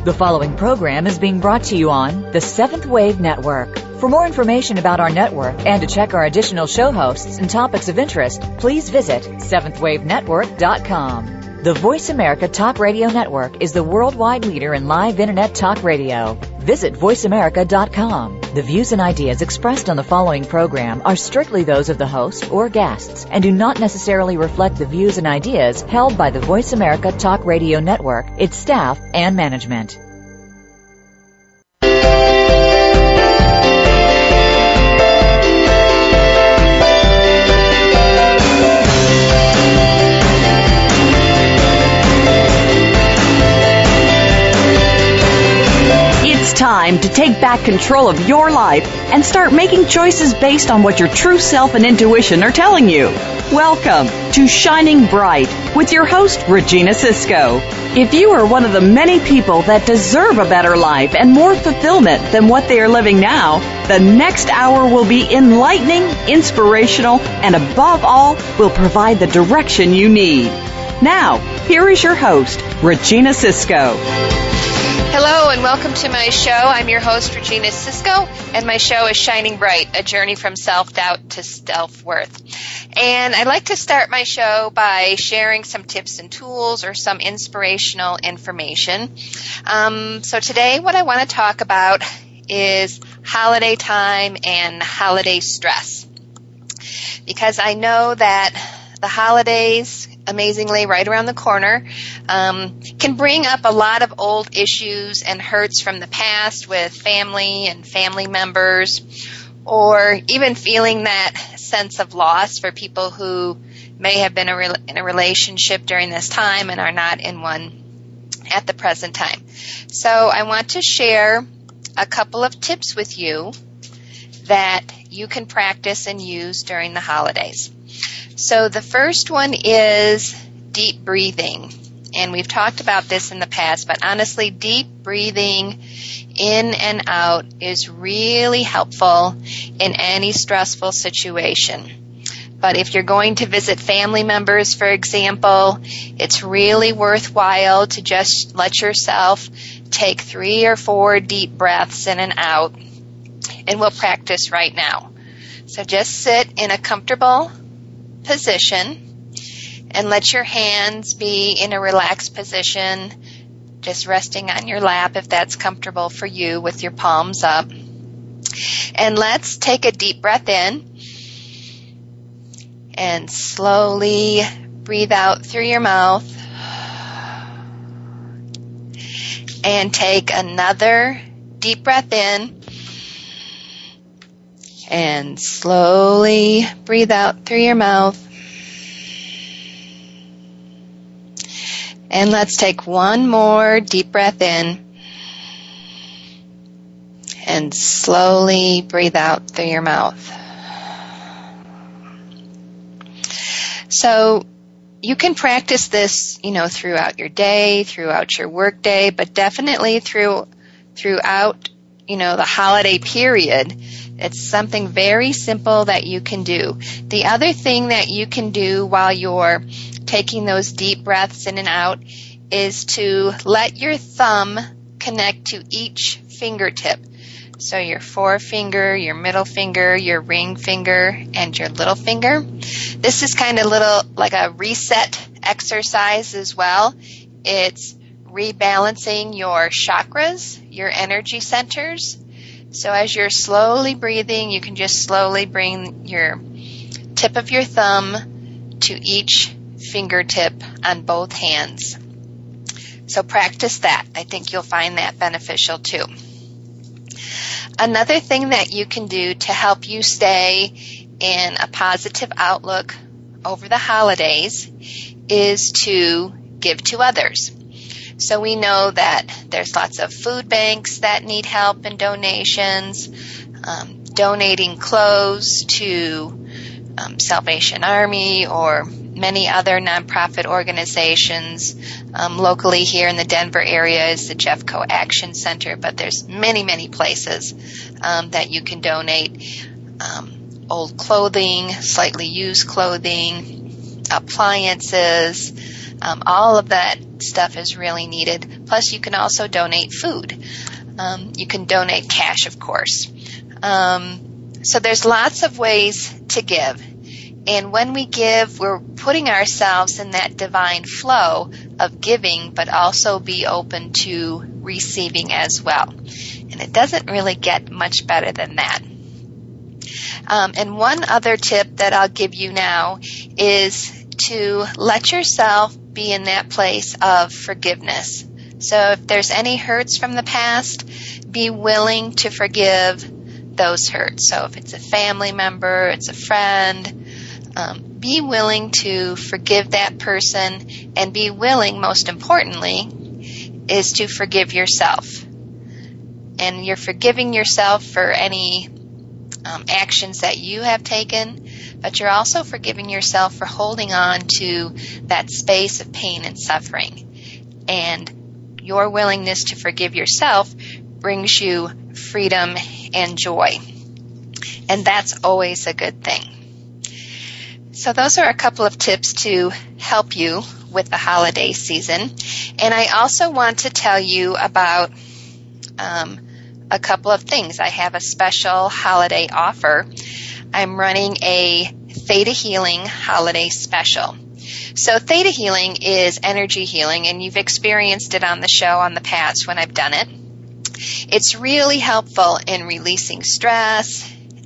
The following program is being brought to you on the Seventh Wave Network. For more information about our network and to check our additional show hosts and topics of interest, please visit seventhwavenetwork.com. The Voice America Talk Radio Network is the worldwide leader in live Internet talk radio. Visit voiceamerica.com. The views and ideas expressed on the following program are strictly those of the host or guests and do not necessarily reflect the views and ideas held by the Voice America Talk Radio Network, its staff, and management. Time to take back control of your life and start making choices based on what your true self and intuition are telling you. Welcome to Shining Bright with your host, Regina Cisco. If you are one of the many people that deserve a better life and more fulfillment than what they are living now, the next hour will be enlightening, inspirational, and above all, will provide the direction you need. Now, here is your host, Regina Cisco. Hello and welcome to my show. I'm your host, Regina Cisco, and my show is Shining Bright, a journey from self-doubt to self-worth. And I'd like to start my show by sharing some tips and tools or some inspirational information. So today what I want to talk about is holiday time and holiday stress. Because I know that the holidays, amazingly right around the corner, can bring up a lot of old issues and hurts from the past with family and family members, or even feeling that sense of loss for people who may have been in a relationship during this time and are not in one at the present time. So I want to share a couple of tips with you that you can practice and use during the holidays. So the first one is deep breathing. And we've talked about this in the past, but honestly, deep breathing in and out is really helpful in any stressful situation. But if you're going to visit family members, for example, it's really worthwhile to just let yourself take 3 or 4 deep breaths in and out. And we'll practice right now. So just sit in a comfortable position and let your hands be in a relaxed position, just resting on your lap if that's comfortable for you with your palms up. And let's take a deep breath in and slowly breathe out through your mouth. And take another deep breath in and slowly breathe out through your mouth. And let's take one more deep breath in and slowly breathe out through your mouth. So you can practice this, throughout your day, throughout your work day, but definitely throughout, the holiday period. It's something very simple that you can do. The other thing that you can do while you're taking those deep breaths in and out is to let your thumb connect to each fingertip. So your forefinger, your middle finger, your ring finger, and your little finger. This is kind of like a reset exercise as well. It's rebalancing your chakras, your energy centers. So as you're slowly breathing, you can just slowly bring your tip of your thumb to each fingertip on both hands. So practice that. I think you'll find that beneficial too. Another thing that you can do to help you stay in a positive outlook over the holidays is to give to others. So we know that there's lots of food banks that need help and donations, donating clothes to Salvation Army or many other nonprofit organizations. Locally here in the Denver area is the Jeffco Action Center, but there's many, many places that you can donate old clothing, slightly used clothing, appliances, All of that stuff is really needed. Plus, you can also donate food. You can donate cash, of course. So there's lots of ways to give. And when we give, we're putting ourselves in that divine flow of giving, but also be open to receiving as well. And it doesn't really get much better than that. And one other tip that I'll give you now is to let yourself be in that place of forgiveness. So if there's any hurts from the past, be willing to forgive those hurts. So if it's a family member, it's a friend, be willing to forgive that person, and be willing, most importantly, is to forgive yourself. And you're forgiving yourself for any actions that you have taken, but you're also forgiving yourself for holding on to that space of pain and suffering. And your willingness to forgive yourself brings you freedom and joy. And that's always a good thing. So those are a couple of tips to help you with the holiday season. And I also want to tell you about a couple of things. I have a special holiday offer. I'm running a Theta Healing holiday special. So Theta Healing is energy healing, and you've experienced it on the show on the past when I've done it. It's really helpful in releasing stress,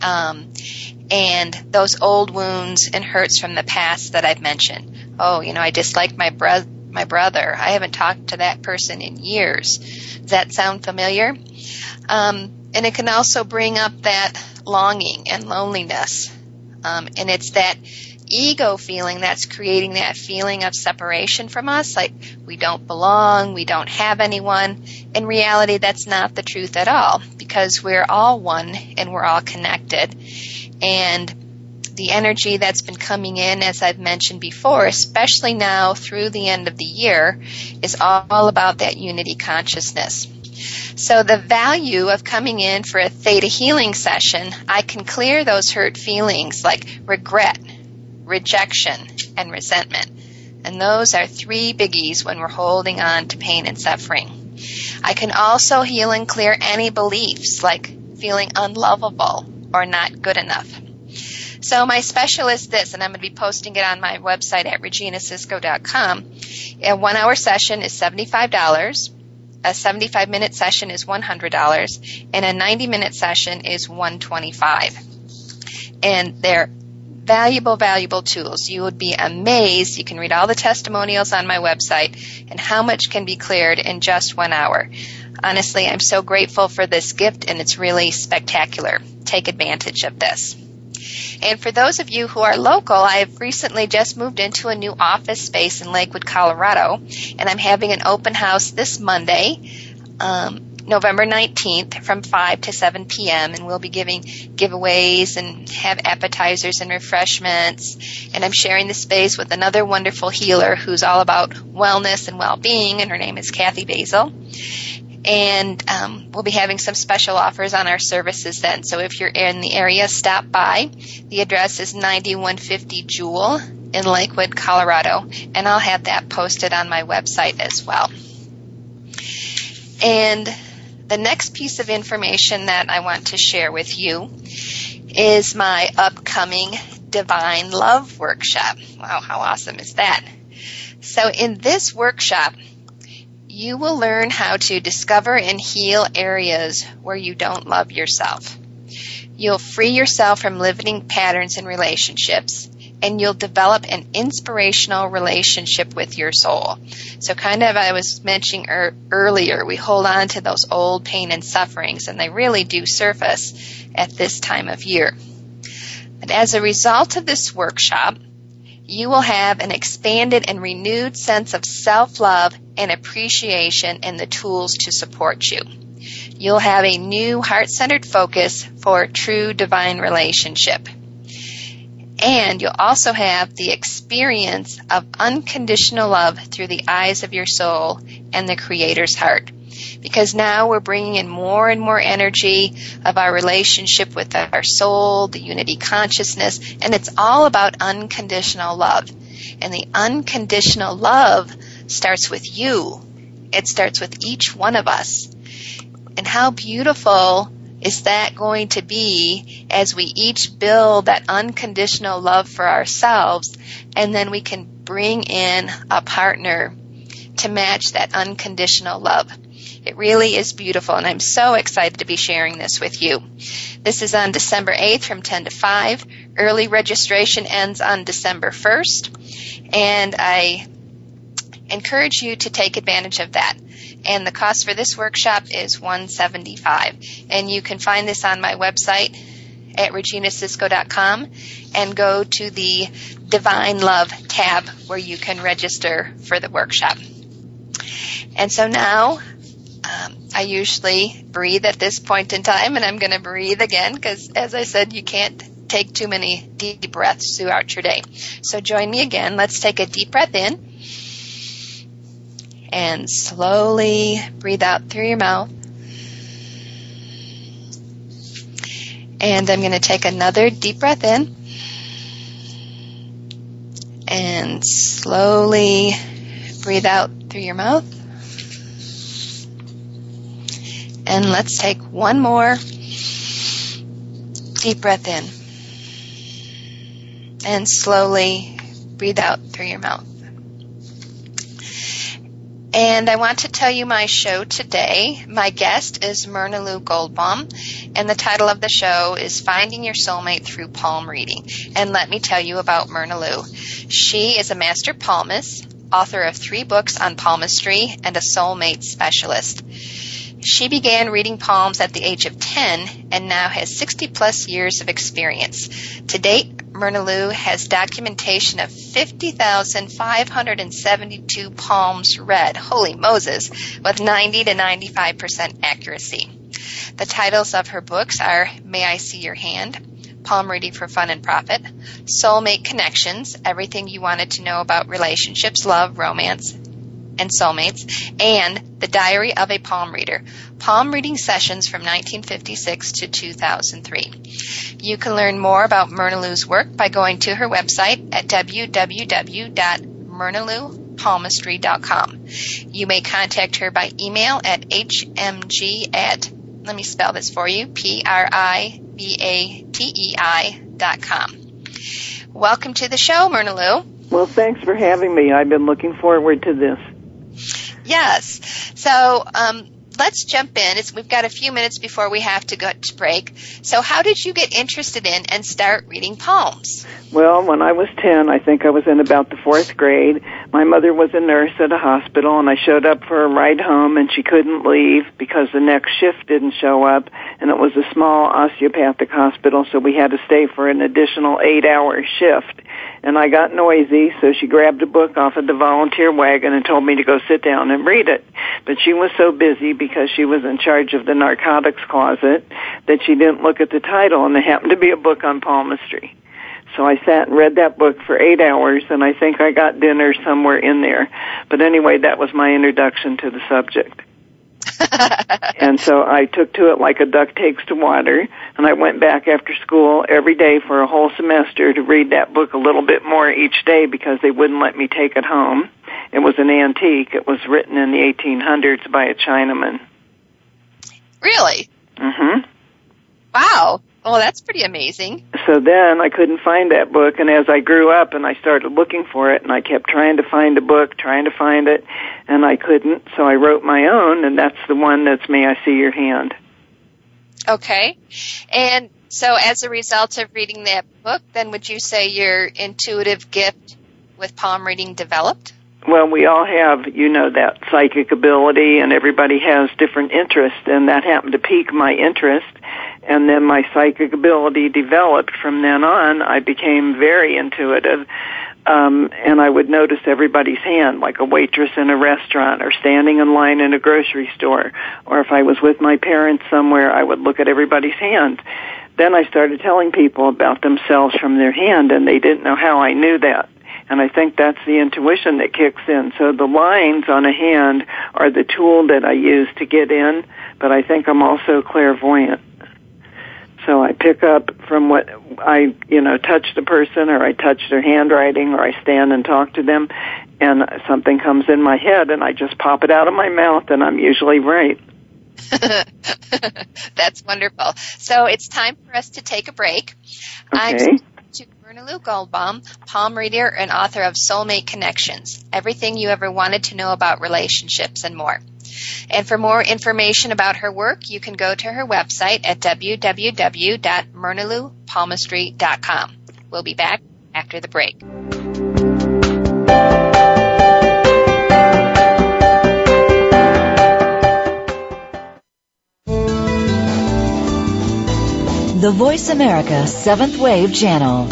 and those old wounds and hurts from the past that I've mentioned. Oh, I dislike my brother. I haven't talked to that person in years. Does that sound familiar? And it can also bring up that longing and loneliness. And it's that ego feeling that's creating that feeling of separation from us, like we don't belong, we don't have anyone. In reality, that's not the truth at all, because we're all one and we're all connected. And the energy that's been coming in, as I've mentioned before, especially now through the end of the year, is all about that unity consciousness. So the value of coming in for a Theta Healing session, I can clear those hurt feelings like regret, rejection, and resentment. And those are three biggies when we're holding on to pain and suffering. I can also heal and clear any beliefs like feeling unlovable or not good enough. So my special is this, and I'm going to be posting it on my website at reginasisco.com. A 1-hour session is $75. A 75-minute session is $100, and a 90-minute session is $125. And they're valuable, valuable tools. You would be amazed. You can read all the testimonials on my website and how much can be cleared in just 1 hour. Honestly, I'm so grateful for this gift, and it's really spectacular. Take advantage of this. And for those of you who are local, I have recently just moved into a new office space in Lakewood, Colorado, and I'm having an open house this Monday, November 19th from 5 to 7 p.m., and we'll be giving giveaways and have appetizers and refreshments. And I'm sharing the space with another wonderful healer who's all about wellness and well-being, and her name is Kathy Basil. And we'll be having some special offers on our services then. So if you're in the area, stop by. The address is 9150 Jewel in Lakewood, Colorado. And I'll have that posted on my website as well. And the next piece of information that I want to share with you is my upcoming Divine Love Workshop. Wow, how awesome is that? So in this workshop, you will learn how to discover and heal areas where you don't love yourself. You'll free yourself from limiting patterns in relationships, and you'll develop an inspirational relationship with your soul. So kind of I was mentioning earlier, we hold on to those old pain and sufferings, and they really do surface at this time of year. But as a result of this workshop, you will have an expanded and renewed sense of self-love and appreciation and the tools to support you. You'll have a new heart-centered focus for true divine relationship. And you'll also have the experience of unconditional love through the eyes of your soul and the Creator's heart. Because now we're bringing in more and more energy of our relationship with our soul, the unity consciousness, and it's all about unconditional love. And the unconditional love starts with you. It starts with each one of us. And how beautiful is that going to be as we each build that unconditional love for ourselves, and then we can bring in a partner to match that unconditional love. It really is beautiful, and I'm so excited to be sharing this with you. This is on December 8th from 10 to 5. Early registration ends on December 1st, and I encourage you to take advantage of that. And the cost for this workshop is $175. And you can find this on my website at reginasisco.com and go to the Divine Love tab where you can register for the workshop. And so now I usually breathe at this point in time, and I'm going to breathe again because, as I said, you can't take too many deep breaths throughout your day. So join me again. Let's take a deep breath in. And slowly breathe out through your mouth. And I'm going to take another deep breath in. And slowly breathe out through your mouth. And let's take one more deep breath in. And slowly breathe out through your mouth. And I want to tell you my show today. My guest is Myrna Lou Goldbaum, and the title of the show is Finding Your Soulmate Through Palm Reading. And let me tell you about Myrna Lou. She is a master palmist, author of 3 books on palmistry, and a soulmate specialist. She began reading palms at the age of 10 and now has 60-plus years of experience. To date, Myrna Lou has documentation of 50,572 palms read, holy Moses, with 90 to 95% accuracy. The titles of her books are May I See Your Hand, Palm Reading for Fun and Profit, Soulmate Connections, everything you wanted to know about relationships, love, romance, and soulmates, and The Diary of a Palm Reader, palm reading sessions from 1956 to 2003. You can learn more about Myrna Lou's work by going to her website at www.myrnalouPalmistry.com. You may contact her by email at hmg at, let me spell this for you, privatei.com. Welcome to the show, Myrna Lou. Well, thanks for having me. I've been looking forward to this. Yes. So let's jump in. We've got a few minutes before we have to go to break. So how did you get interested in and start reading palms? Well, when I was 10, I think I was in about the 4th grade. My mother was a nurse at a hospital, and I showed up for a ride home, and she couldn't leave because the next shift didn't show up, and it was a small osteopathic hospital, so we had to stay for an additional 8-hour shift. And I got noisy, so she grabbed a book off of the volunteer wagon and told me to go sit down and read it. But she was so busy because she was in charge of the narcotics closet that she didn't look at the title, and it happened to be a book on palmistry. So I sat and read that book for 8 hours, and I think I got dinner somewhere in there. But anyway, that was my introduction to the subject. And so I took to it like a duck takes to water, and I went back after school every day for a whole semester to read that book a little bit more each day because they wouldn't let me take it home. It was an antique. It was written in the 1800s by a Chinaman. Really? Mm-hmm. Wow. Well, that's pretty amazing. So then I couldn't find that book, and as I grew up and I started looking for it, and I kept trying to find a book, trying to find it, and I couldn't, so I wrote my own, and that's the one that's May I See Your Hand. Okay. And so as a result of reading that book, then would you say your intuitive gift with palm reading developed? Well, we all have, that psychic ability, and everybody has different interests, and that happened to pique my interest. And then my psychic ability developed. From then on, I became very intuitive, and I would notice everybody's hand, like a waitress in a restaurant or standing in line in a grocery store. Or if I was with my parents somewhere, I would look at everybody's hand. then I started telling people about themselves from their hand, and they didn't know how I knew that. And I think that's the intuition that kicks in. So the lines on a hand are the tool that I use to get in, but I think I'm also clairvoyant. So I pick up from what I, touch the person, or I touch their handwriting, or I stand and talk to them, and something comes in my head, and I just pop it out of my mouth, and I'm usually right. That's wonderful. So it's time for us to take a break. Okay. I'm speaking to Myrna Lou Goldbaum, palm reader and author of Soulmate Connections, Everything You Ever Wanted to Know About Relationships and More. And for more information about her work, you can go to her website at www.myrnaloupalmistry.com. We'll be back after the break. The Voice America 7th Wave Channel.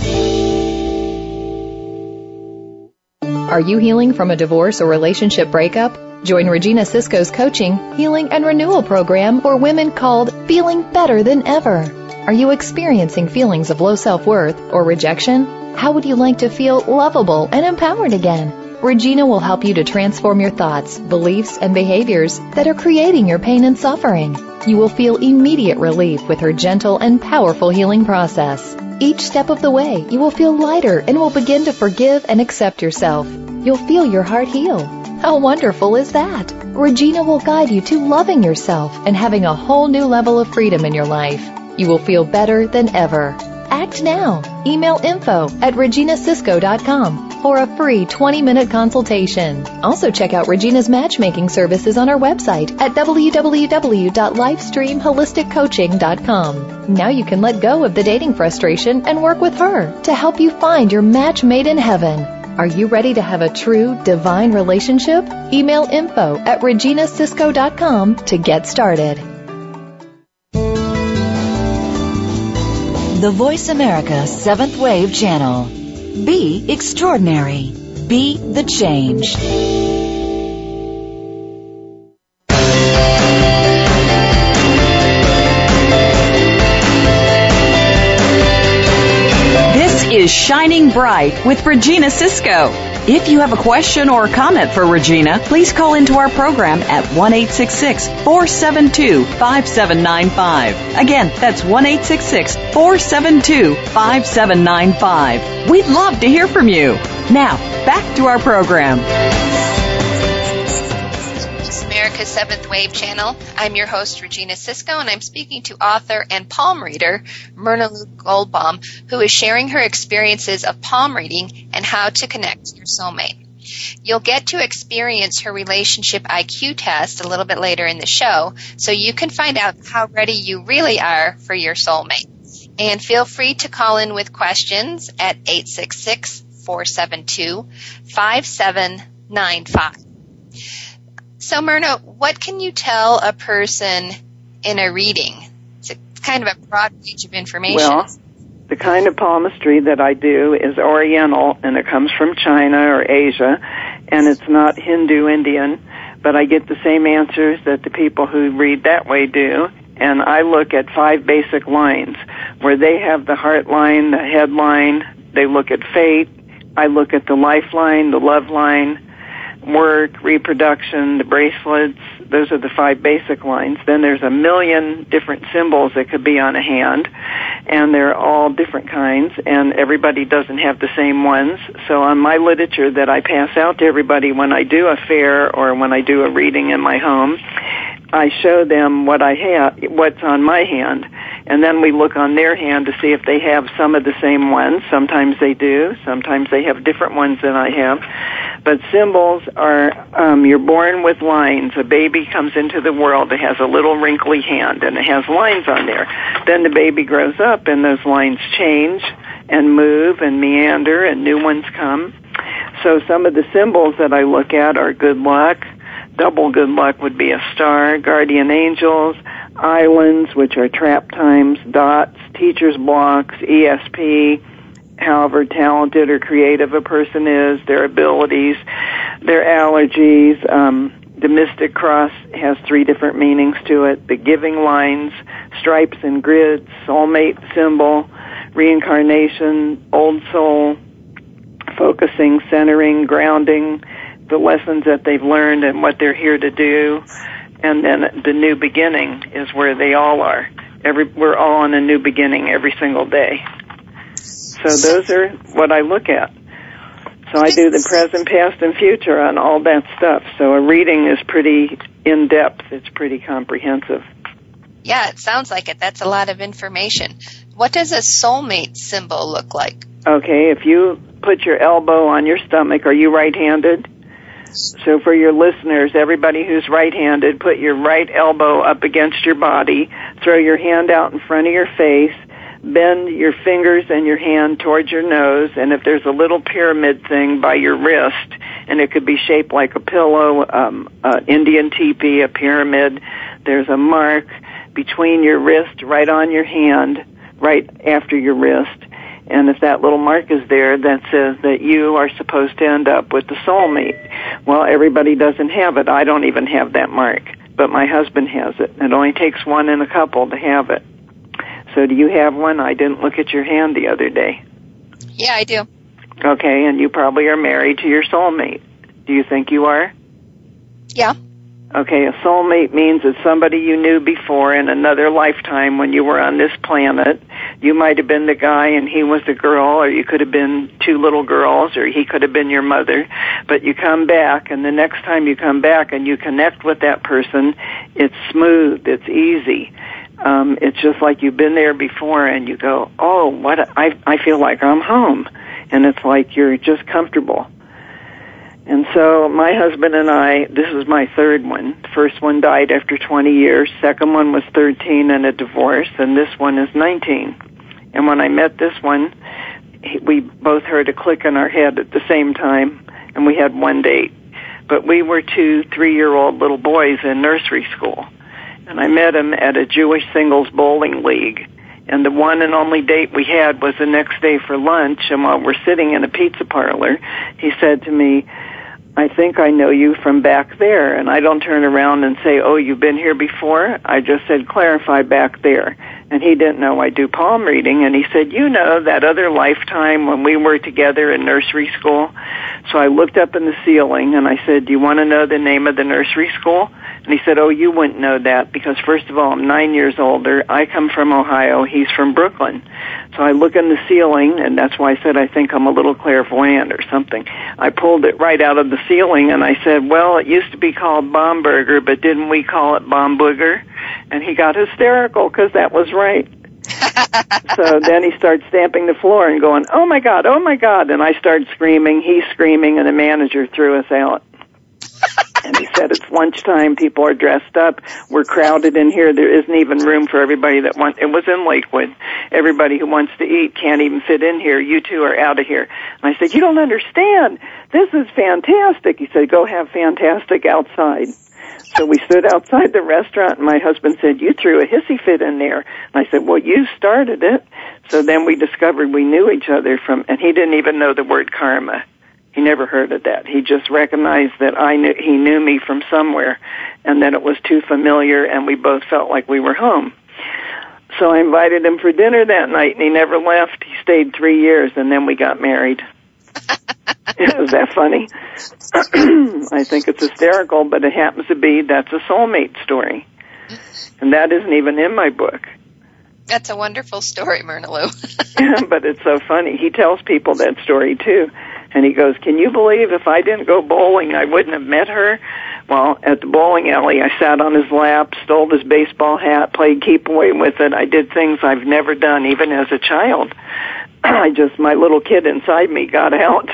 Are you healing from a divorce or relationship breakup? Join Regina Sisko's coaching, healing, and renewal program for women called Feeling Better Than Ever. Are you experiencing feelings of low self-worth or rejection? How would you like to feel lovable and empowered again? Regina will help you to transform your thoughts, beliefs, and behaviors that are creating your pain and suffering. You will feel immediate relief with her gentle and powerful healing process. Each step of the way, you will feel lighter and will begin to forgive and accept yourself. You'll feel your heart heal. How wonderful is that? Regina will guide you to loving yourself and having a whole new level of freedom in your life. You will feel better than ever. Act now. Email info@reginasisko.com for a free 20-minute consultation. Also check out Regina's matchmaking services on our website at www.lifestreamholisticcoaching.com. Now you can let go of the dating frustration and work with her to help you find your match made in heaven. Are you ready to have a true divine relationship? Email info@reginasisko.com to get started. The Voice America 7th Wave Channel. Be extraordinary. Be the change. This is Shining Bright with Regina Sisko. If you have a question or comment for Regina, please call into our program at 1-866-472-5795. Again, that's 1-866-472-5795. We'd love to hear from you. Now, back to our program. America's 7th Wave Channel. I'm your host, Regina Sisko, and I'm speaking to author and palm reader Myrna Lou Goldbaum, who is sharing her experiences of palm reading and how to connect to your soulmate. You'll get to experience her relationship IQ test a little bit later in the show, so you can find out how ready you really are for your soulmate. And feel free to call in with questions at 866-472-5795. So, Myrna, what can you tell a person in a reading? It's kind of a broad range of information. Well, the kind of palmistry that I do is Oriental, and it comes from China or Asia, and it's not Hindu Indian, but I get the same answers that the people who read that way do, and I look at 5 basic lines, where they have the heart line, the head line, they look at fate, I look at the lifeline, the love line, work, reproduction, the bracelets. Those are the 5 basic lines. Then there's a million different symbols that could be on a hand, and they're all different kinds, and everybody doesn't have the same ones. So on my literature that I pass out to everybody when I do a fair or when I do a reading in my home, I show them what I have, what's on my hand, and then we look on their hand to see if they have some of the same ones. Sometimes they do. Sometimes they have different ones than I have. But symbols are, you're born with lines. A baby comes into the world. It has a little wrinkly hand, and it has lines on there. Then the baby grows up, and those lines change and move and meander, and new ones come. So some of the symbols that I look at are good luck. Double good luck would be a star, guardian angels, islands, which are trap times, dots, teacher's blocks, ESP, however talented or creative a person is, their abilities, their allergies. The Mystic Cross has 3 different meanings to it. The giving lines, stripes and grids, soulmate symbol, reincarnation, old soul, focusing, centering, grounding, the lessons that they've learned and what they're here to do. And then the new beginning is where they all are. We're all on a new beginning every single day. So those are what I look at. So I do the present, past, and future on all that stuff. So a reading is pretty in-depth. It's pretty comprehensive. Yeah, it sounds like it. That's a lot of information. What does a soulmate symbol look like? Okay, if you put your elbow on your stomach, are you right-handed? So for your listeners, everybody who's right-handed, put your right elbow up against your body, throw your hand out in front of your face, bend your fingers and your hand towards your nose, and if there's a little pyramid thing by your wrist, and it could be shaped like a pillow, Indian teepee, a pyramid, there's a mark between your wrist, right on your hand, right after your wrist. And if that little mark is there, that says that you are supposed to end up with the soulmate. Well, everybody doesn't have it. I don't even have that mark, but my husband has it. It only takes one in a couple to have it. So do you have one? I didn't look at your hand the other day. Yeah, I do. Okay, and you probably are married to your soulmate. Do you think you are? Yeah. Okay, a soulmate means it's somebody you knew before in another lifetime when you were on this planet. You might have been the guy and he was the girl, or you could have been two little girls, or he could have been your mother. But you come back, and the next time you come back and you connect with that person, it's smooth, it's easy. It's just like you've been there before, and you go, oh, I feel like I'm home. And it's like you're just comfortable. And so my husband and I, this is my third one. The first one died after 20 years. Second one was 13 and a divorce, and this one is 19. And when I met this one, we both heard a click in our head at the same time, and we had one date. But we were 2 3-year-old little boys in nursery school. And I met him at a Jewish singles bowling league. And the one and only date we had was the next day for lunch, and while we're sitting in a pizza parlor, he said to me, I think I know you from back there. And I don't turn around and say, oh, you've been here before? I just said, clarify back there. And he didn't know I do palm reading, and he said, you know, that other lifetime when we were together in nursery school? So I looked up in the ceiling, and I said, do you want to know the name of the nursery school? And he said, oh, you wouldn't know that because, first of all, I'm 9 years older. I come from Ohio. He's from Brooklyn. So I look in the ceiling, and that's why I said I think I'm a little clairvoyant or something. I pulled it right out of the ceiling, and I said, well, it used to be called Bomburger, but didn't we call it Bombooger? And he got hysterical because that was right. So then he started stamping the floor and going, oh, my God, oh, my God. And I started screaming. He's screaming, and the manager threw us out. And he said, it's lunchtime, people are dressed up, we're crowded in here, there isn't even room for everybody that wants, it was in Lakewood, everybody who wants to eat can't even fit in here, you two are out of here. And I said, you don't understand, this is fantastic. He said, go have fantastic outside. So we stood outside the restaurant, and my husband said, you threw a hissy fit in there. And I said, well, you started it. So then we discovered we knew each other and he didn't even know the word karma. He never heard of that. He just recognized that he knew me from somewhere, and that it was too familiar, and we both felt like we were home. So I invited him for dinner that night, and he never left. He stayed 3 years, and then we got married. Is that funny? I think it's hysterical, but it happens to be that's a soulmate story. And that isn't even in my book. That's a wonderful story, Myrna Lou. But it's so funny. He tells people that story, too. And he goes, can you believe if I didn't go bowling, I wouldn't have met her? Well, at the bowling alley, I sat on his lap, stole his baseball hat, played keep away with it. I did things I've never done, even as a child. My little kid inside me got out.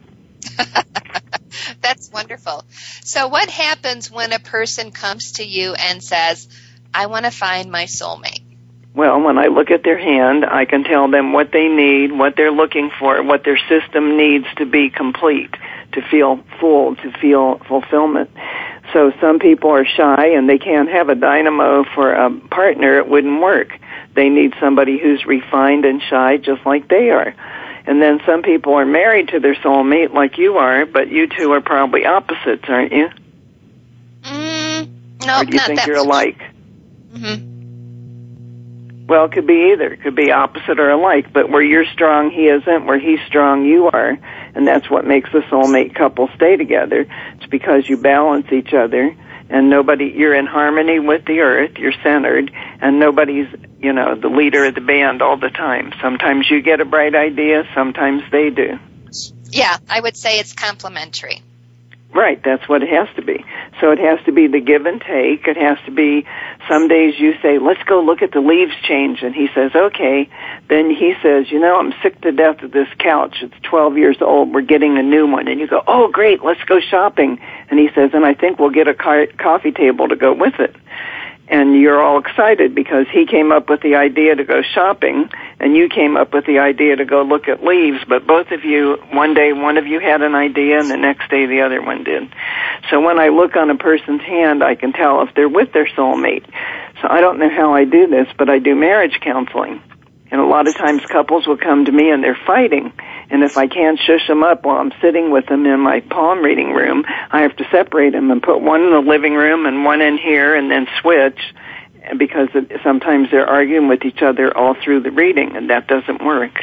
That's wonderful. So what happens when a person comes to you and says, I want to find my soulmate? Well, when I look at their hand, I can tell them what they need, what they're looking for, what their system needs to be complete, to feel full, to feel fulfillment. So some people are shy and they can't have a dynamo for a partner. It wouldn't work. They need somebody who's refined and shy just like they are. And then some people are married to their soulmate like you are, but you two are probably opposites, aren't you? No, or do you think you're alike? Mm-hmm. Well, it could be either. It could be opposite or alike, but where you're strong, he isn't. Where he's strong, you are. And that's what makes a soulmate couple stay together. It's because you balance each other, and you're in harmony with the earth, you're centered, and nobody's, the leader of the band all the time. Sometimes you get a bright idea, sometimes they do. Yeah, I would say it's complementary. Right, that's what it has to be. So it has to be the give and take. It has to be, some days you say, let's go look at the leaves change, and he says, okay. Then he says, I'm sick to death of this couch. It's 12 years old. We're getting a new one. And you go, oh, great, let's go shopping. And he says, and I think we'll get a coffee table to go with it. And you're all excited because he came up with the idea to go shopping, and you came up with the idea to go look at leaves, but both of you, one day one of you had an idea, and the next day the other one did. So when I look on a person's hand, I can tell if they're with their soulmate. So I don't know how I do this, but I do marriage counseling. And a lot of times couples will come to me and they're fighting. And if I can't shush them up while I'm sitting with them in my palm reading room, I have to separate them and put one in the living room and one in here and then switch, because sometimes they're arguing with each other all through the reading, and that doesn't work.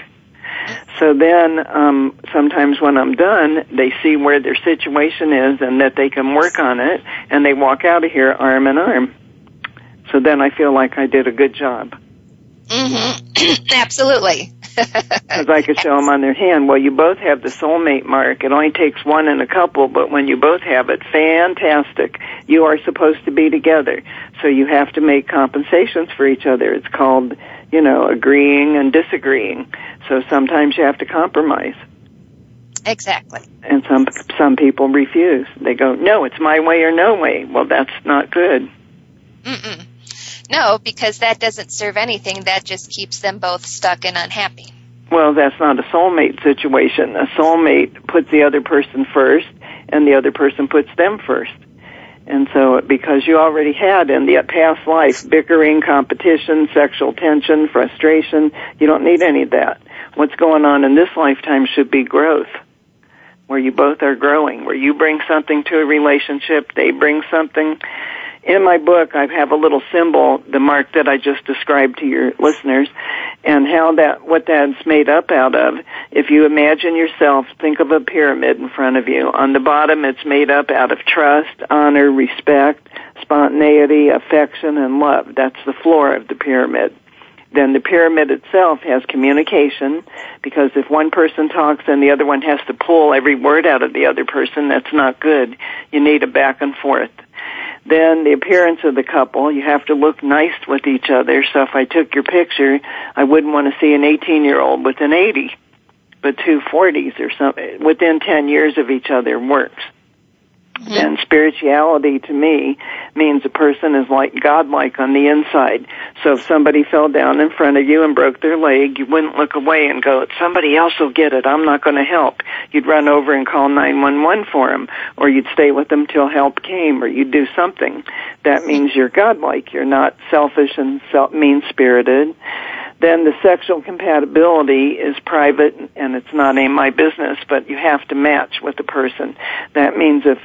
So then sometimes when I'm done, they see where their situation is and that they can work on it, and they walk out of here arm in arm. So then I feel like I did a good job. Mm-hmm. Absolutely. Because I could show them on their hand, well, you both have the soulmate mark. It only takes one in a couple, but when you both have it, fantastic. You are supposed to be together. So you have to make compensations for each other. It's called, agreeing and disagreeing. So sometimes you have to compromise. Exactly. And some people refuse. They go, no, it's my way or no way. Well, that's not good. Mm-mm. No, because that doesn't serve anything. That just keeps them both stuck and unhappy. Well, that's not a soulmate situation. A soulmate puts the other person first, and the other person puts them first. And so because you already had in the past life bickering, competition, sexual tension, frustration, you don't need any of that. What's going on in this lifetime should be growth, where you both are growing, where you bring something to a relationship, they bring something. In my book, I have a little symbol, the mark that I just described to your listeners, and what that's made up out of. If you imagine yourself, think of a pyramid in front of you. On the bottom, it's made up out of trust, honor, respect, spontaneity, affection, and love. That's the floor of the pyramid. Then the pyramid itself has communication, because if one person talks and the other one has to pull every word out of the other person, that's not good. You need a back and forth. Then the appearance of the couple, you have to look nice with each other. So if I took your picture, I wouldn't want to see an 18-year-old with an 80, but two 40s or something. Within 10 years of each other works. Mm-hmm. And spirituality to me means a person is like godlike on the inside. So if somebody fell down in front of you and broke their leg, you wouldn't look away and go, somebody else will get it, I'm not going to help. You'd run over and call 911 for them, or you'd stay with them till help came, or you'd do something. That means you're godlike. You're not selfish and mean-spirited. Then the sexual compatibility is private, and it's not in my business, but you have to match with the person. That means if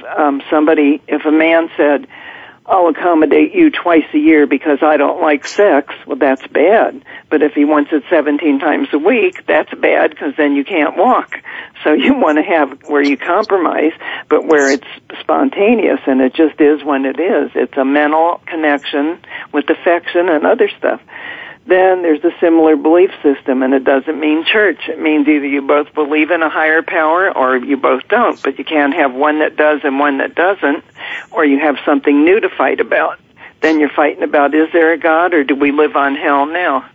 a man said, I'll accommodate you twice a year because I don't like sex, well, that's bad. But if he wants it 17 times a week, that's bad, because then you can't walk. So you want to have where you compromise, but where it's spontaneous and it just is when it is. It's a mental connection with affection and other stuff. Then there's a similar belief system, and it doesn't mean church. It means either you both believe in a higher power or you both don't, but you can't have one that does and one that doesn't, or you have something new to fight about. Then you're fighting about, is there a God, or do we live on hell now?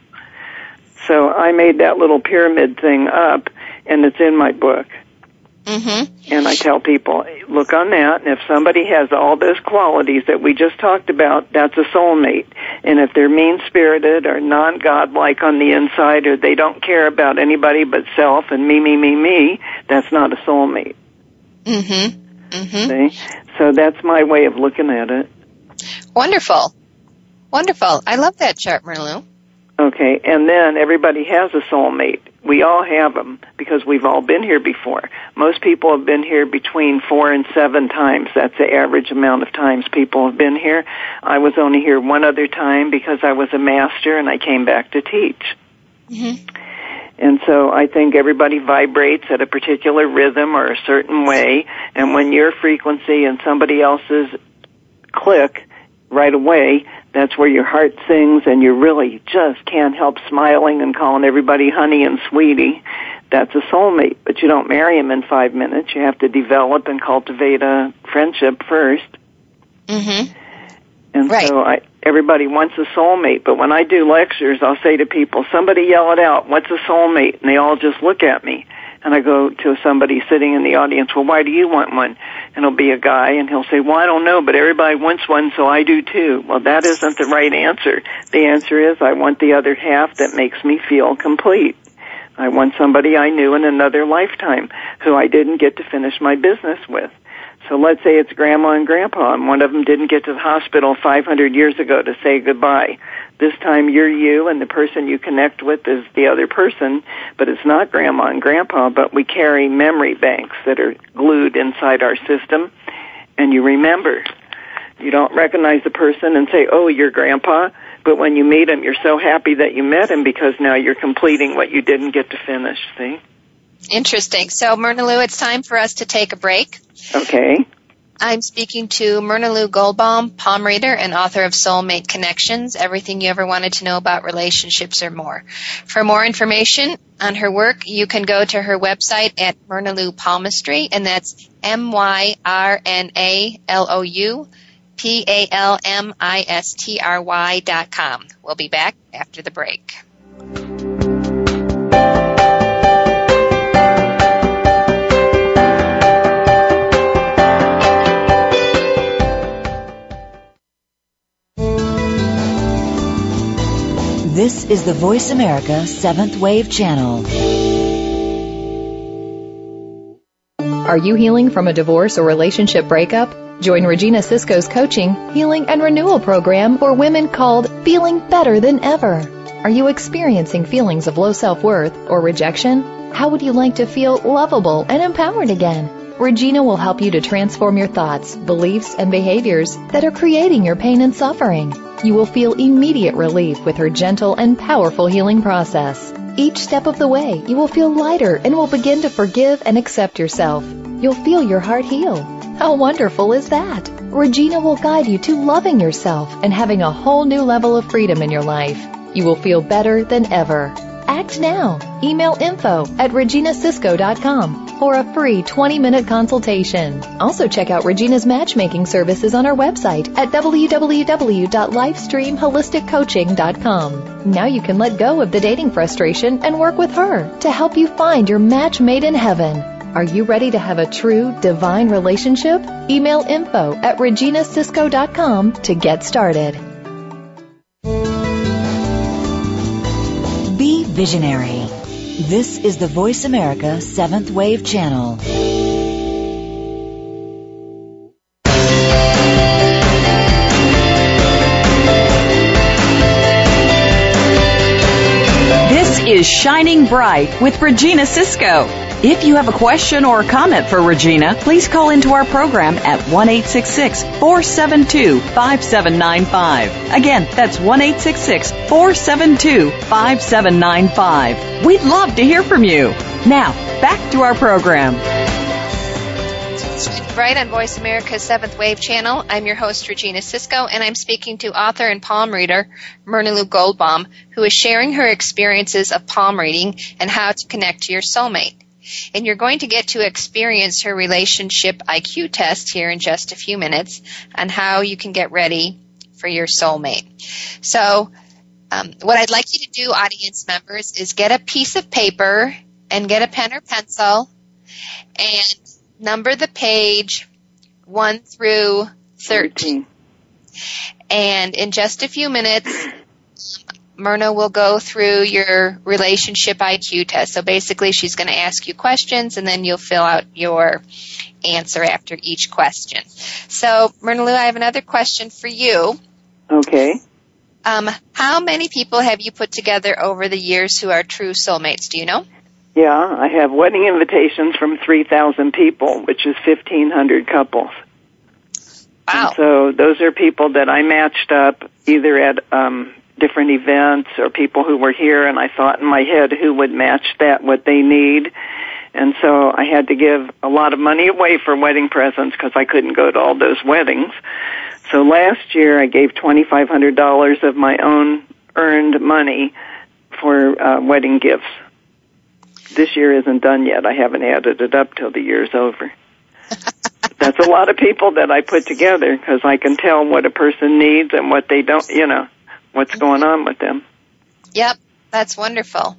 So I made that little pyramid thing up, and it's in my book. Mm-hmm. And I tell people, look on that, and if somebody has all those qualities that we just talked about, that's a soulmate. And if they're mean-spirited or non-godlike on the inside, or they don't care about anybody but self and me, that's not a soulmate. Mm-hmm. Mm-hmm. See? So that's my way of looking at it. Wonderful. Wonderful. I love that chart, Marilu. Okay, and then everybody has a soulmate. we all have them because we've all been here before. Most people have been here between 4 and 7 times. That's the average amount of times people have been here. I was only here one other time because I was a master and I came back to teach. Mm-hmm. And so I think everybody vibrates at a particular rhythm or a certain way, and when your frequency and somebody else's click right away, that's where your heart sings and you really just can't help smiling and calling everybody honey and sweetie. That's a soulmate, but you don't marry him in 5 minutes. You have to develop and cultivate a friendship first. Mm-hmm. And right. So everybody wants a soulmate, but when I do lectures, I'll say to people, somebody yell it out, what's a soulmate? And they all just look at me. And I go to somebody sitting in the audience, well, why do you want one? And it'll be a guy, and he'll say, well, I don't know, but everybody wants one, so I do too. Well, that isn't the right answer. The answer is I want the other half that makes me feel complete. I want somebody I knew in another lifetime who I didn't get to finish my business with. So let's say it's Grandma and Grandpa, and one of them didn't get to the hospital 500 years ago to say goodbye. This time you're you, and the person you connect with is the other person, but it's not Grandma and Grandpa, but we carry memory banks that are glued inside our system, and you remember. You don't recognize the person and say, oh, you're Grandpa, but when you meet him, you're so happy that you met him because now you're completing what you didn't get to finish, see? Interesting. So, Myrna Lou, it's time for us to take a break. Okay. I'm speaking to Myrna Lou Goldbaum, palm reader and author of Soulmate Connections, Everything You Ever Wanted to Know About Relationships or More. For more information on her work, you can go to her website at Myrna Lou Palmistry, and that's MYRNALOUPALMISTRY.com. We'll be back after the break. This is the Voice America 7th Wave Channel. Are you healing from a divorce or relationship breakup? Join Regina Sisko's coaching, healing, and renewal program for women called Feeling Better Than Ever. Are you experiencing feelings of low self-worth or rejection? How would you like to feel lovable and empowered again? Regina will help you to transform your thoughts, beliefs, and behaviors that are creating your pain and suffering. You will feel immediate relief with her gentle and powerful healing process. Each step of the way, you will feel lighter and will begin to forgive and accept yourself. You'll feel your heart heal. How wonderful is that? Regina will guide you to loving yourself and having a whole new level of freedom in your life. You will feel better than ever. Act now. Email info@reginasisko.com for a free 20-minute consultation. Also check out Regina's matchmaking services on our website at www.lifestreamholisticcoaching.com. Now you can let go of the dating frustration and work with her to help you find your match made in heaven. Are you ready to have a true divine relationship? Email info@reginasisko.com to get started. Be visionary. This is the Voice America 7th Wave Channel. This is Shining Bright with Regina Sisko. If you have a question or a comment for Regina, please call into our program at 1-866-472-5795. Again, that's 1-866-472-5795. We'd love to hear from you. Now, back to our program. Right on Voice America's 7th Wave Channel. I'm your host, Regina Sisko, and I'm speaking to author and palm reader Myrna Lou Goldbaum, who is sharing her experiences of palm reading and how to connect to your soulmate. And you're going to get to experience her relationship IQ test here in just a few minutes on how you can get ready for your soulmate. So what I'd like you to do, audience members, is get a piece of paper and get a pen or pencil and number the page 1 through 13. And in just a few minutes, Myrna will go through your relationship IQ test. So basically, she's going to ask you questions, and then you'll fill out your answer after each question. So, Myrna Lou, I have another question for you. Okay. How many people have you put together over the years who are true soulmates? Do you know? Yeah, I have wedding invitations from 3,000 people, which is 1,500 couples. Wow. And so those are people that I matched up either at different events or people who were here, and I thought in my head who would match that, what they need. And so I had to give a lot of money away for wedding presents because I couldn't go to all those weddings. So last year I gave $2,500 of my own earned money for wedding gifts. This year isn't done yet. I haven't added it up till the year's over. That's a lot of people that I put together because I can tell what a person needs and what they don't, what's going on with them. Yep, that's wonderful.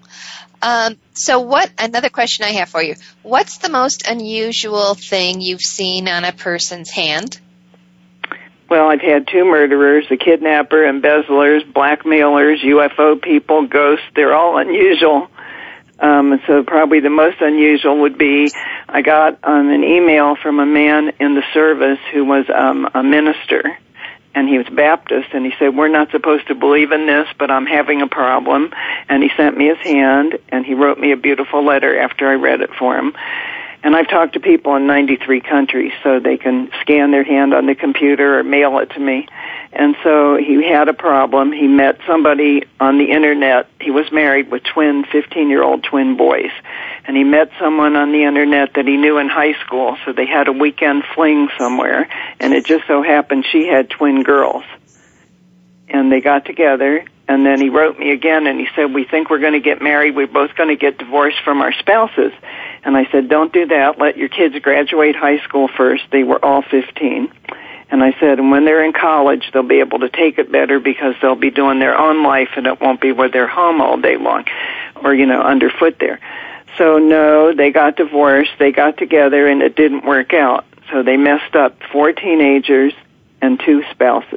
So another question I have for you. What's the most unusual thing you've seen on a person's hand? Well, I've had 2 murderers, a kidnapper, embezzlers, blackmailers, UFO people, ghosts. They're all unusual. So probably the most unusual would be I got an email from a man in the service who was a minister, and he was Baptist, and he said, we're not supposed to believe in this, but I'm having a problem. And he sent me his hand, and he wrote me a beautiful letter after I read it for him. And I've talked to people in 93 countries, so they can scan their hand on the computer or mail it to me. And so he had a problem. He met somebody on the Internet. He was married with 15-year-old twin boys. And he met someone on the Internet that he knew in high school, so they had a weekend fling somewhere. And it just so happened she had twin girls. And they got together, and then he wrote me again, and he said, we think we're going to get married. We're both going to get divorced from our spouses. And I said, don't do that. Let your kids graduate high school first. They were all 15. And I said, and when they're in college, they'll be able to take it better because they'll be doing their own life and it won't be where they're home all day long or, underfoot there. So no, they got divorced. They got together and it didn't work out. So they messed up 4 teenagers and 2 spouses.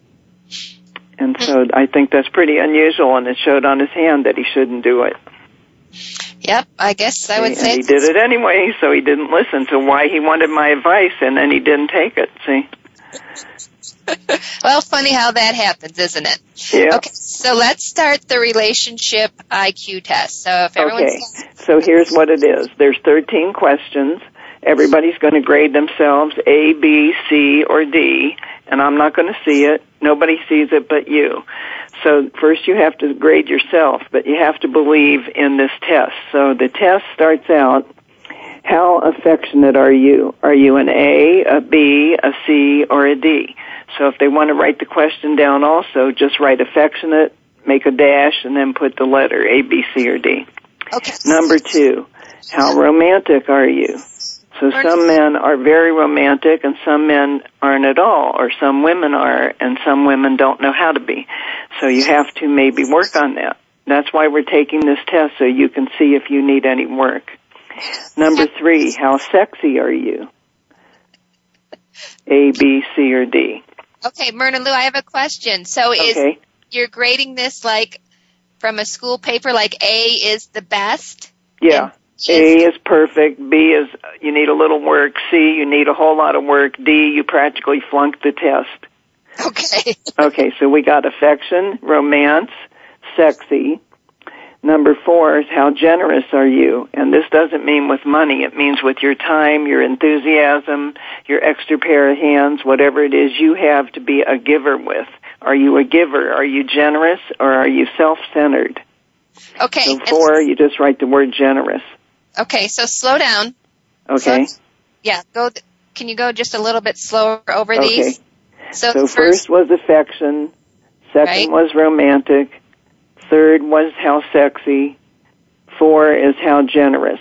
And so I think that's pretty unusual, and it showed on his hand that he shouldn't do it. Yep, I guess I would say. And he did it anyway, so he didn't listen to why he wanted my advice, and then he didn't take it, see? Well, funny how that happens, isn't it? Yeah. Okay, so let's start the relationship IQ test. So if everyone's... Okay, so here's what it is. There's 13 questions. Everybody's going to grade themselves A, B, C, or D, and I'm not going to see it. Nobody sees it but you. So first you have to grade yourself, but you have to believe in this test. So the test starts out, how affectionate are you? Are you an A, B, a C, or a D? So if they want to write the question down also, just write affectionate, make a dash, and then put the letter A, B, C, or D. Okay. Number 2, how romantic are you? So some men are very romantic and some men aren't at all, or some women are and some women don't know how to be. So you have to maybe work on that. That's why we're taking this test, so you can see if you need any work. Number 3, how sexy are you? A, B, C, or D? Okay, Myrna Lou, I have a question. So you're grading this like from a school paper, like A is the best? Yeah. A is perfect, B is you need a little work, C you need a whole lot of work, D you practically flunked the test. Okay. Okay, so we got affection, romance, sexy. Number 4 is how generous are you? And this doesn't mean with money, it means with your time, your enthusiasm, your extra pair of hands, whatever it is you have to be a giver with. Are you a giver? Are you generous? Or are you self-centered? Okay. So 4, you just write the word generous. Okay, so slow down. Okay. Can you go just a little bit slower over these? So first was affection, second was romantic, third was how sexy, 4 is how generous.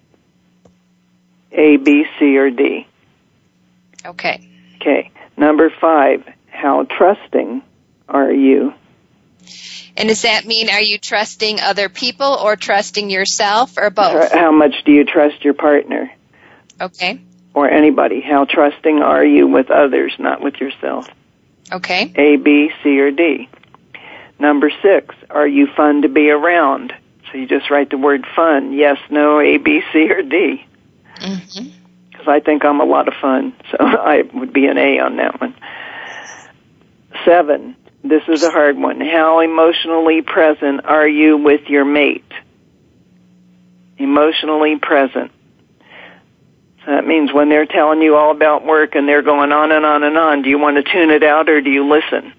A, B, C, or D. Okay. Okay. Number 5, how trusting are you? And does that mean are you trusting other people or trusting yourself or both? How much do you trust your partner? Okay. Or anybody. How trusting are you with others, not with yourself? Okay. A, B, C, or D. Number 6, are you fun to be around? So you just write the word fun. Yes, no, A, B, C, or D. Mm-hmm. Because I think I'm a lot of fun, so I would be an A on that one. 7, This is a hard one. How emotionally present are you with your mate? Emotionally present. So that means when they're telling you all about work and they're going on and on and on, do you want to tune it out or do you listen?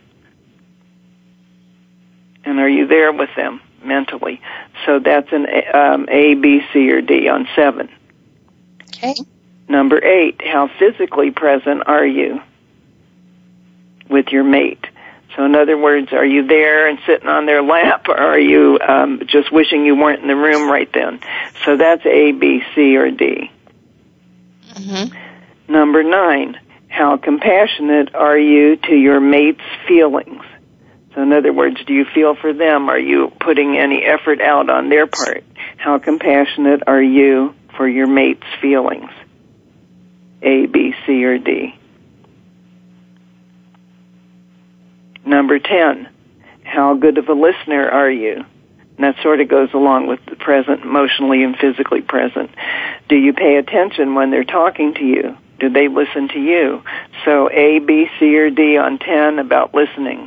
And are you there with them mentally? So that's an A, B, C, or D on 7. Okay. Number 8, how physically present are you with your mate? So in other words, are you there and sitting on their lap, or are you just wishing you weren't in the room right then? So that's A, B, C, or D. Mm-hmm. Number 9, how compassionate are you to your mate's feelings? So in other words, do you feel for them? Are you putting any effort out on their part? How compassionate are you for your mate's feelings? A, B, C, or D. Number 10, how good of a listener are you? And that sort of goes along with the present, emotionally and physically present. Do you pay attention when they're talking to you? Do they listen to you? So A, B, C, or D on 10 about listening.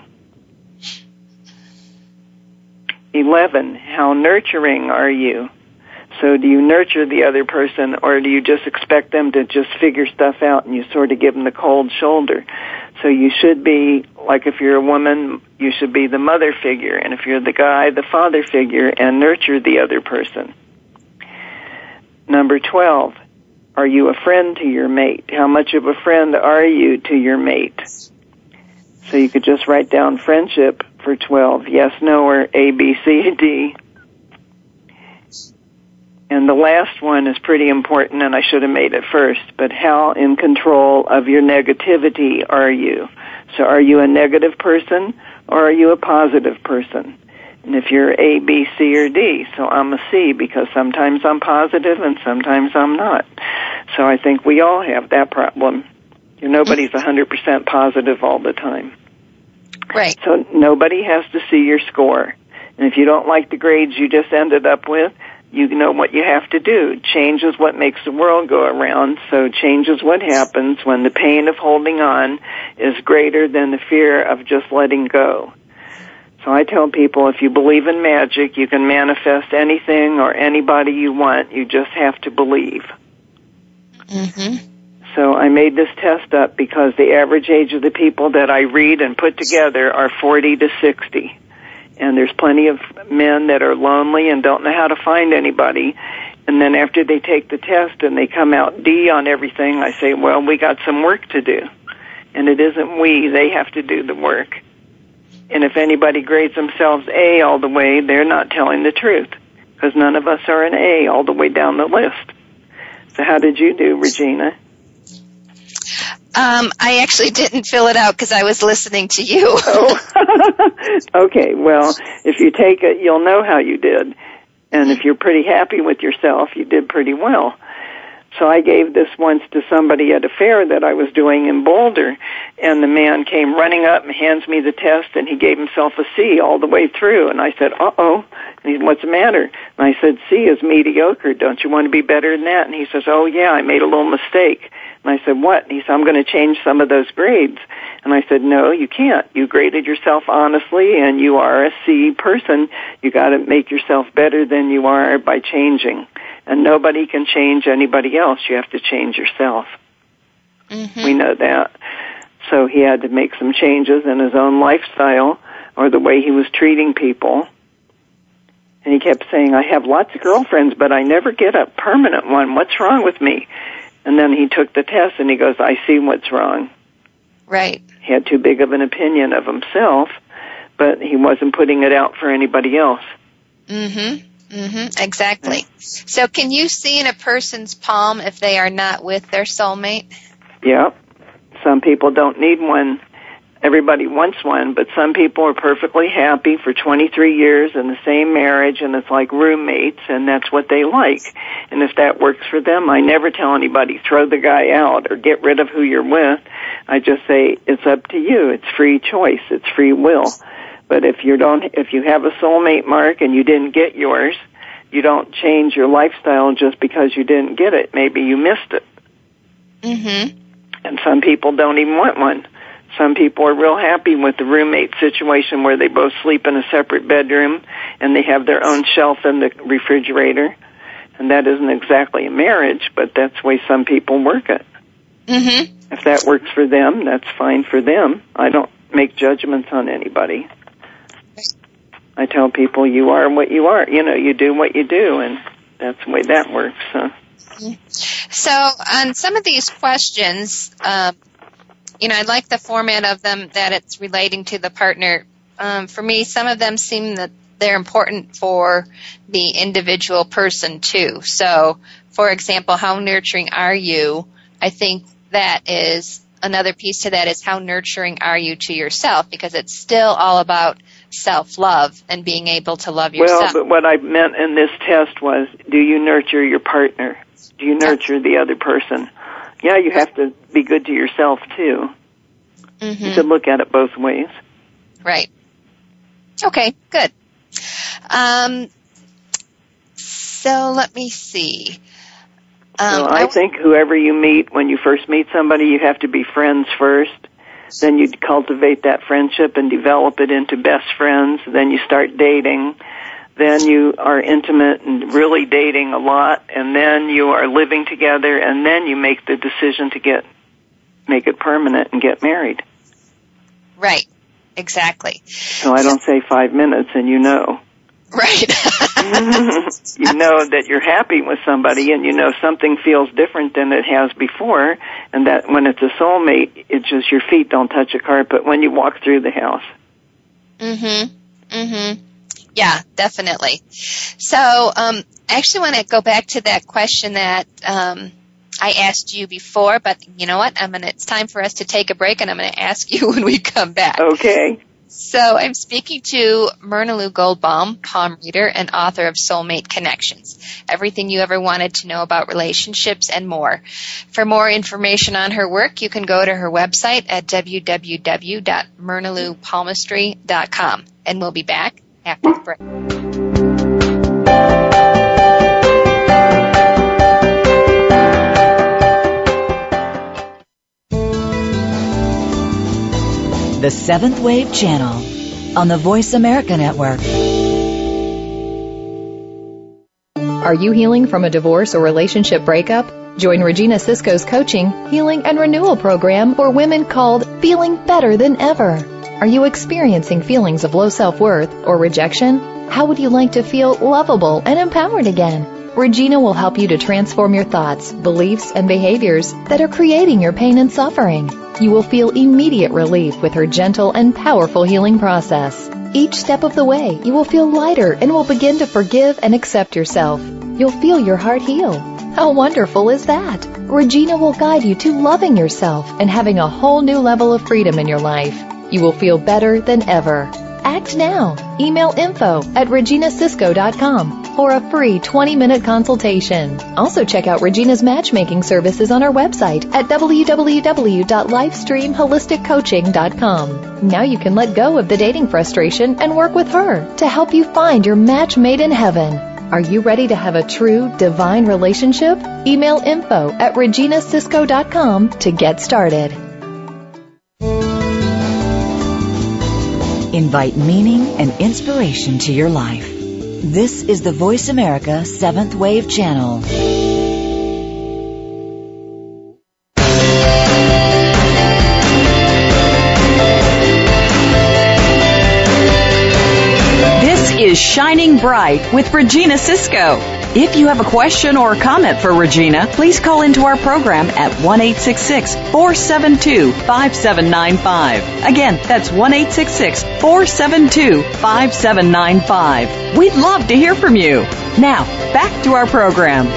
11, how nurturing are you? So do you nurture the other person, or do you just expect them to just figure stuff out and you sort of give them the cold shoulder? So you should be, like if you're a woman, you should be the mother figure, and if you're the guy, the father figure, and nurture the other person. Number 12, are you a friend to your mate? How much of a friend are you to your mate? So you could just write down friendship for 12, yes, no, or A, B, C, D. And the last one is pretty important, and I should have made it first, but how in control of your negativity are you? So are you a negative person, or are you a positive person? And if you're A, B, C, or D, so I'm a C, because sometimes I'm positive and sometimes I'm not. So I think we all have that problem. Nobody's 100% positive all the time. Right. So nobody has to see your score. And if you don't like the grades you just ended up with, you know what you have to do. Change is what makes the world go around, so change is what happens when the pain of holding on is greater than the fear of just letting go. So I tell people, if you believe in magic, you can manifest anything or anybody you want. You just have to believe. Mm-hmm. So I made this test up because the average age of the people that I read and put together are 40 to 60. And there's plenty of men that are lonely and don't know how to find anybody. And then after they take the test and they come out D on everything, I say, well, we got some work to do. And it isn't we, they have to do the work. And if anybody grades themselves A all the way, they're not telling the truth, because none of us are an A all the way down the list. So how did you do, Regina? I actually didn't fill it out because I was listening to you. Oh, okay. Well, if you take it, you'll know how you did. And if you're pretty happy with yourself, you did pretty well. So I gave this once to somebody at a fair that I was doing in Boulder, and the man came running up and hands me the test, and he gave himself a C all the way through. And I said, uh-oh. And he said, what's the matter? And I said, C is mediocre. Don't you want to be better than that? And he says, oh, yeah, I made a little mistake. And I said, what? And he said, I'm going to change some of those grades. And I said, no, you can't. You graded yourself honestly, and you are a C person. You got to make yourself better than you are by changing. And nobody can change anybody else. You have to change yourself. Mm-hmm. We know that. So he had to make some changes in his own lifestyle or the way he was treating people. And he kept saying, I have lots of girlfriends, but I never get a permanent one. What's wrong with me? And then he took the test and he goes, I see what's wrong. Right. He had too big of an opinion of himself, but he wasn't putting it out for anybody else. Mm-hmm. Mm-hmm. Exactly. So can you see in a person's palm if they are not with their soulmate? Yeah. Some people don't need one. Everybody wants one, but some people are perfectly happy for 23 years in the same marriage, and it's like roommates, and that's what they like. And if that works for them, I never tell anybody, throw the guy out or get rid of who you're with. I just say, it's up to you. It's free choice. It's free will. But if you have a soulmate mark and you didn't get yours, you don't change your lifestyle just because you didn't get it. Maybe you missed it. Mm-hmm. And some people don't even want one. Some people are real happy with the roommate situation where they both sleep in a separate bedroom and they have their own shelf in the refrigerator. And that isn't exactly a marriage, but that's the way some people work it. Mm-hmm. If that works for them, that's fine for them. I don't make judgments on anybody. I tell people you are what you are. You know, you do what you do, and that's the way that works. So on some of these questions, you know, I like the format of them that it's relating to the partner. For me, some of them seem that they're important for the individual person, too. So, for example, how nurturing are you? I think that is another piece to that is how nurturing are you to yourself, because it's still all about self-love and being able to love yourself. Well, but what I meant in this test was, do you nurture your partner? Do you nurture the other person? Yeah, you have to be good to yourself, too. Mm-hmm. You could look at it both ways. Right. Okay, good. So let me see. So I think whoever you meet, when you first meet somebody, you have to be friends first. Then you cultivate that friendship and develop it into best friends. Then you start dating. Then you are intimate and really dating a lot. And then you are living together. And then you make the decision to make it permanent and get married. Right. Exactly. So I don't say 5 minutes and you know. Right. You know that you're happy with somebody and you know something feels different than it has before, and that when it's a soulmate, it's just your feet don't touch a carpet when you walk through the house. Yeah, definitely. So I actually want to go back to that question that I asked you before, but you know what? It's time for us to take a break, and I'm going to ask you when we come back. Okay. So I'm speaking to Myrna Lou Goldbaum, palm reader and author of Soulmate Connections, everything you ever wanted to know about relationships and more. For more information on her work, you can go to her website at www.myrnaloupalmistry.com. And we'll be back after the break. The Seventh Wave Channel on the Voice America Network. Are you healing from a divorce or relationship breakup? Join Regina Sisko's coaching, healing, and renewal program for women called Feeling Better Than Ever. Are you experiencing feelings of low self-worth or rejection? How would you like to feel lovable and empowered again? Regina will help you to transform your thoughts, beliefs, and behaviors that are creating your pain and suffering. You will feel immediate relief with her gentle and powerful healing process. Each step of the way, you will feel lighter and will begin to forgive and accept yourself. You'll feel your heart heal. How wonderful is that? Regina will guide you to loving yourself and having a whole new level of freedom in your life. You will feel better than ever. Act now. Email info@reginasisko.com for a free 20-minute consultation. Also check out Regina's matchmaking services on our website at www.lifestreamholisticcoaching.com. Now you can let go of the dating frustration and work with her to help you find your match made in heaven. Are you ready to have a true divine relationship? Email info@reginasisko.com to get started. Invite meaning and inspiration to your life. This is the Voice America Seventh Wave Channel. This is Shining Bright with Regina Sisko. If you have a question or comment for Regina, please call into our program at 1-866-472-5795. Again, that's 1-866-472-5795. We'd love to hear from you. Now, back to our program.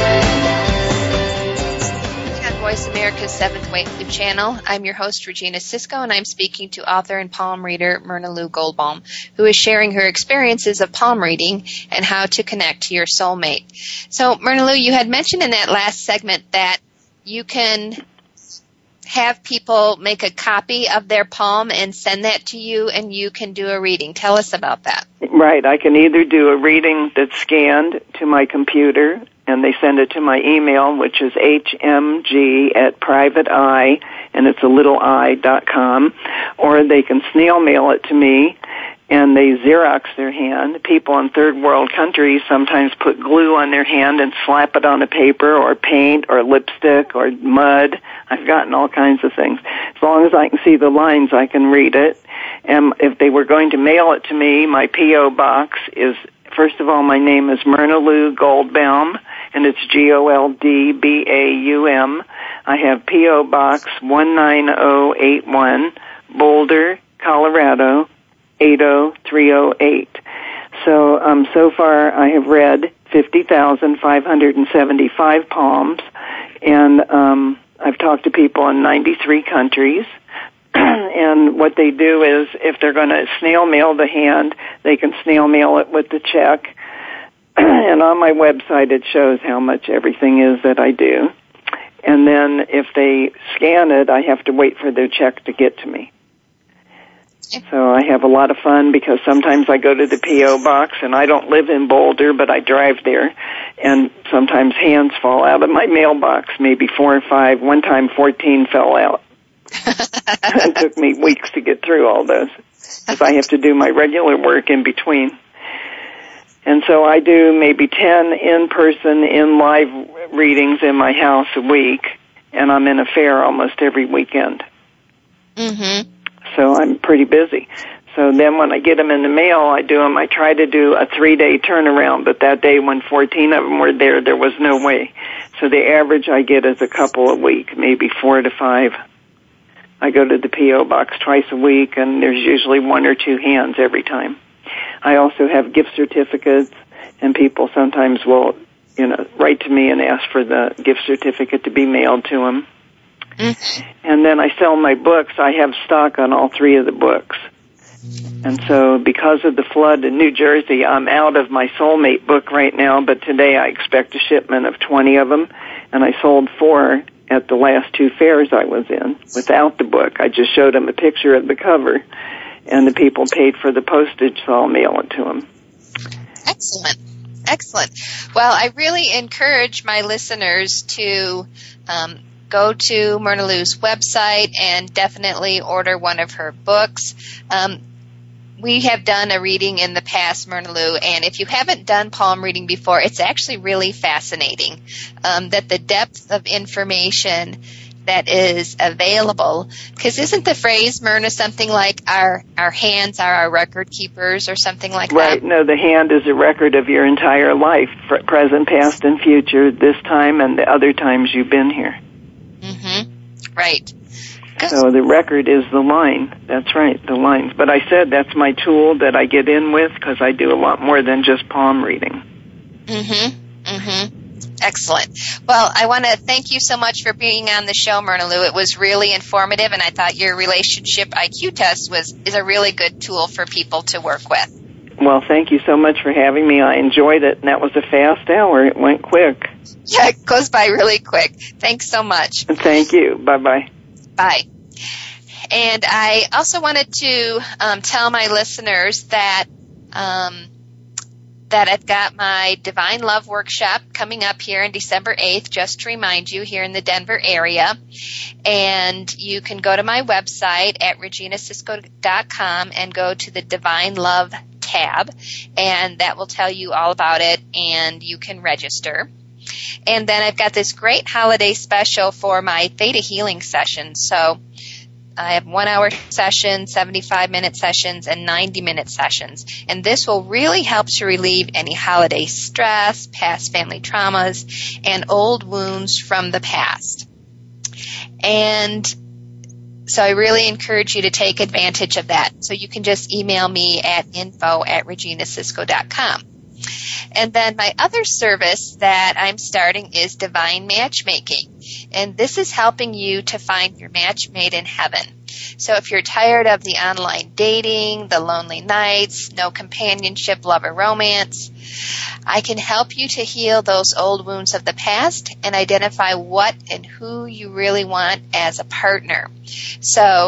Voice America's Seventh Wave Channel. I'm your host, Regina Sisko, and I'm speaking to author and palm reader Myrna Lou Goldbaum, who is sharing her experiences of palm reading and how to connect to your soulmate. So, Myrna Lou, you had mentioned in that last segment that you can have people make a copy of their palm and send that to you, and you can do a reading. Tell us about that. Right. I can either do a reading that's scanned to my computer and they send it to my email, which is hmg@privateeye, and it's a little i.com, or they can snail mail it to me, and they Xerox their hand. People in third world countries sometimes put glue on their hand and slap it on a paper, or paint, or lipstick, or mud. I've gotten all kinds of things. As long as I can see the lines, I can read it. And if they were going to mail it to me, my P.O. box is, first of all, my name is Myrna Lou Goldbaum, and it's Goldbaum. I have P.O. Box 19081, Boulder, Colorado, 80308. So far I have read 50,575 poems, and I've talked to people in 93 countries. And what they do is, if they're going to snail mail the hand, they can snail mail it with the check. And on my website it shows how much everything is that I do. And then if they scan it, I have to wait for their check to get to me. So I have a lot of fun, because sometimes I go to the P.O. box, and I don't live in Boulder, but I drive there, and sometimes hands fall out of my mailbox, maybe 4 or 5. One time 14 fell out. It took me weeks to get through all those, because I have to do my regular work in between. And so I do maybe 10 in-person, in-live readings in my house a week, and I'm in a fair almost every weekend. Mm-hmm. So I'm pretty busy. So then when I get them in the mail, I try to do a 3-day turnaround, but that day when 14 of them were there was no way. So the average I get is a couple a week, maybe 4 to 5. I go to the P.O. box twice a week, and there's usually 1 or 2 hands every time. I also have gift certificates, and people sometimes will, write to me and ask for the gift certificate to be mailed to them. Mm-hmm. And then I sell my books. I have stock on all 3 of the books. And so because of the flood in New Jersey, I'm out of my Soulmate book right now, but today I expect a shipment of 20 of them, and I sold 4 at the last 2 fairs I was in without the book. I just showed them a picture of the cover, and the people paid for the postage, so I'll mail it to them. Excellent. Excellent. Well, I really encourage my listeners to go to Myrna Lou's website and definitely order one of her books. We have done a reading in the past, Myrna Lou, and if you haven't done palm reading before, it's actually really fascinating that the depth of information that is available, because isn't the phrase, Myrna, something like our hands are our record keepers or something like that? Right. No, the hand is a record of your entire life, present, past, and future, this time and the other times you've been here. Mm-hmm. Right. So the record is the line. That's right, the lines. But I said that's my tool that I get in with, because I do a lot more than just palm reading. Mm-hmm. Mm-hmm. Excellent. Well, I want to thank you so much for being on the show, Myrna Lou. It was really informative, and I thought your relationship IQ test is a really good tool for people to work with. Well, thank you so much for having me. I enjoyed it, and that was a fast hour. It went quick. Yeah, it goes by really quick. Thanks so much. Thank you. Bye-bye. Bye. And I also wanted to tell my listeners that I've got my Divine Love Workshop coming up here on December 8th, just to remind you, here in the Denver area. And you can go to my website at reginasisco.com and go to the Divine Love tab, and that will tell you all about it, and you can register. And then I've got this great holiday special for my Theta Healing sessions. So I have 1-hour sessions, 75-minute sessions, and 90-minute sessions. And this will really help to relieve any holiday stress, past family traumas, and old wounds from the past. And so I really encourage you to take advantage of that. So you can just email me at info@reginasisco.com. And then my other service that I'm starting is Divine Matchmaking. And this is helping you to find your match made in heaven. So if you're tired of the online dating, the lonely nights, no companionship, love, or romance, I can help you to heal those old wounds of the past and identify what and who you really want as a partner. So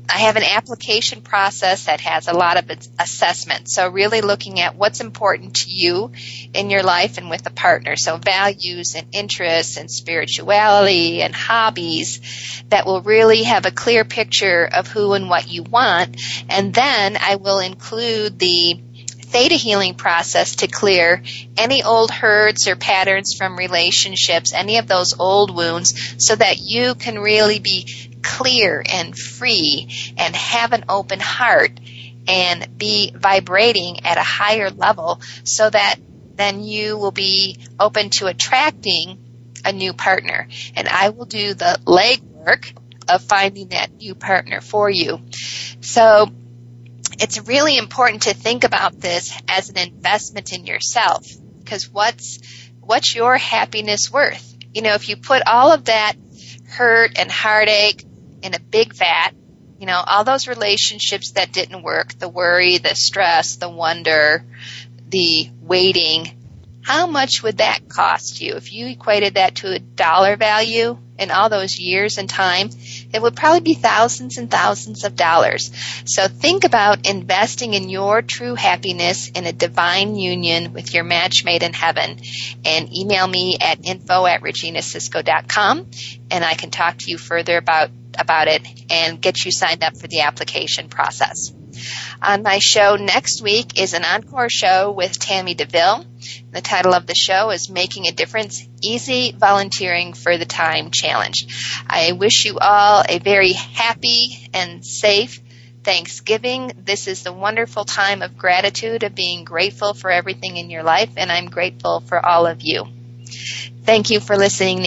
I have an application process that has a lot of assessment. So really looking at what's important to you in your life and with a partner. So values and interests and spirituality and hobbies that will really have a clear picture of who and what you want. And then I will include the theta healing process to clear any old hurts or patterns from relationships, any of those old wounds, so that you can really be clear and free and have an open heart and be vibrating at a higher level, so that then you will be open to attracting a new partner. And I will do the legwork of finding that new partner for you. So it's really important to think about this as an investment in yourself, because what's your happiness worth? You know, if you put all of that hurt and heartache in a big vat, you know, all those relationships that didn't work, the worry, the stress, the wonder, the waiting, how much would that cost you? If you equated that to a dollar value in all those years and time, it would probably be thousands and thousands of dollars. So think about investing in your true happiness in a divine union with your match made in heaven. And email me at info@reginasisco.com, and I can talk to you further about it and get you signed up for the application process. On my show next week is an encore show with Tammy DeVille. The title of the show is Making a Difference, Easy Volunteering for the Time Challenge. I wish you all a very happy and safe Thanksgiving. This is the wonderful time of gratitude, of being grateful for everything in your life, and I'm grateful for all of you. Thank you for listening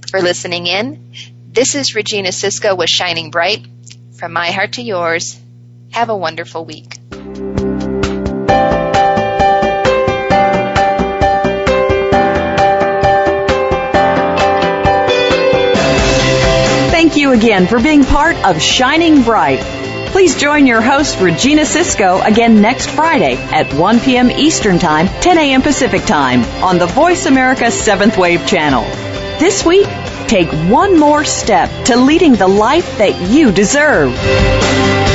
in. This is Regina Sisko with Shining Bright. From my heart to yours, have a wonderful week. Thank you again for being part of Shining Bright. Please join your host, Regina Sisko, again next Friday at 1 p.m. Eastern Time, 10 a.m. Pacific Time on the Voice America 7th Wave channel. This week, take one more step to leading the life that you deserve.